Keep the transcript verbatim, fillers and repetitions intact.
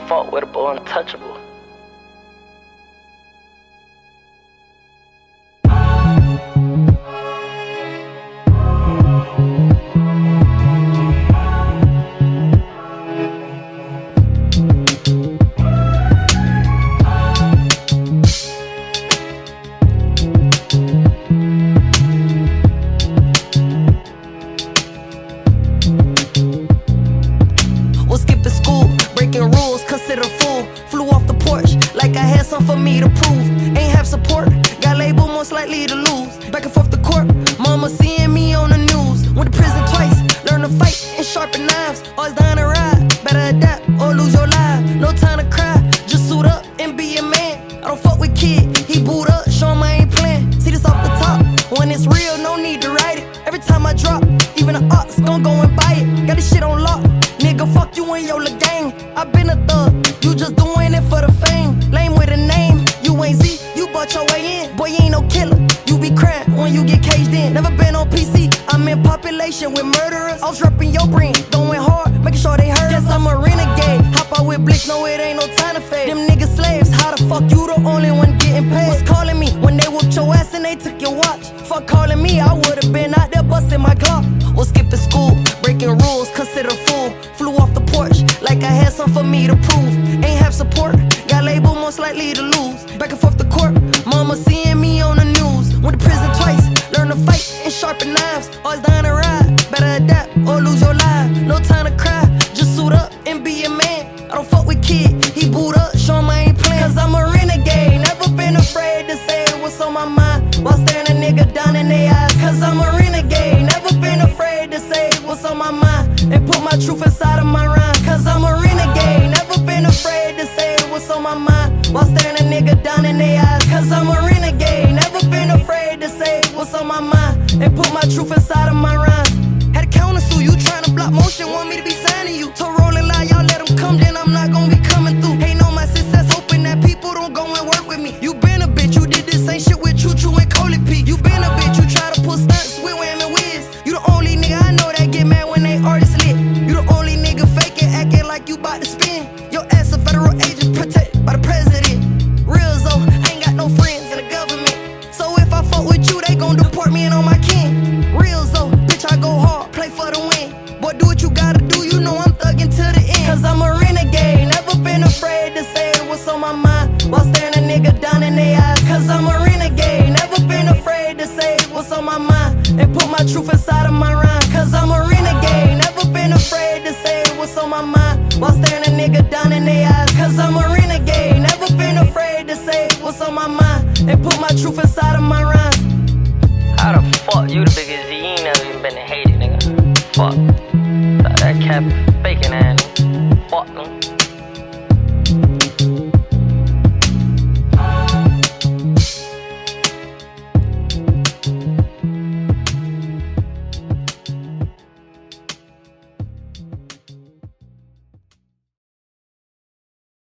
fuck with a boy untouchable. Was skipping school, breaking rules, considered a fool. Flew off the porch like I had something for me to prove. Ain't have support, got labeled most likely to lose. Back and forth to court, mama seeing me on the news. Went to prison twice, learned to fight and sharpen knives. Always down to ride, better adapt or lose your life. No time to cry, just suit up and be a man. I don't fuck with kid, he boot up, show him I ain't playing. See this off the top, when it's real, no need to write it. Every time I drop, even the ox gon' go and buy it. Got this shit on lock, nigga, fuck you and your little gang. I been a thug, you just doing it for the fame. Lame with a name, you ain't Z, you bought your way in. Boy, you ain't no killer, you be crying when you get caged in. Never been on P C, I'm in population with murderers. I was repping your brain, going hard, making sure they heard. Guess I'm a renegade, hop out with Blitz, no it ain't no time to fade. Them niggas slaves, how the fuck you the only one getting paid? Was calling me when they whooped your ass and they took your watch. Fuck calling me, I would've been out there busting my Glock. Was skipping school, breaking rules, considered a fool. Flew off the porch like I had something for me to prove. Ain't have support, got labeled most likely to lose. Back and forth to court, mama seeing me on the news. Went to prison twice, learned to fight and sharpen knives. Always down to ride, better adapt or lose your life. No time to cry, just suit up and be a man. I don't fuck with kid, he boot up, show him I ain't playing. Cause I'm a renegade, never been afraid to say what's on my mind while staring a nigga down in their eyes. Cause I'm a renegade, never been afraid to say what's on my mind and put my truth inside of my rhyme. Cause I'm a renegade, never been afraid to say what's on my mind while staring a nigga down in their eyes. Cause I'm a renegade, never been afraid to say what's on my mind and put my truth inside of my rhymes. Had to counter sue you, trying to block motion, want me to be signing you. To rolling line, y'all let them come, then I'm not gonna be coming through. Ain't no my success, hoping that people don't go and work with me. You been a bitch, you did this same shit with Choo Choo and Coley P. You been a bitch, you try to pull stunts with Wham and Wiz. You the only nigga I know that get mad when they artists lit. You the only nigga faking, acting like you bout to spin. Your ass a federal agent, protected by the president. Real though, I ain't got no friends in the government. So if I fuck with you, they gon' deport me and all my kin. Real though, bitch, I go hard, play for the win. Boy, do what you gotta do, you know I'm thuggin' to the end. Cause I'm a renegade, never been afraid to say what's on my mind while staring a nigga down in their eyes. Cause I'm a renegade, never been afraid to say what's on my mind and put my truth inside of my rhyme. Cause I'm a renegade, never been afraid to say what's on my mind while staring a nigga down in their eyes. Cause I'm a renegade, never been afraid to say what's on my mind and put my truth inside of my rhymes. How the fuck you the biggest Z? You ain't never even been to Haiti, nigga. Fuck. That cap faking ass, nigga. Fuck them.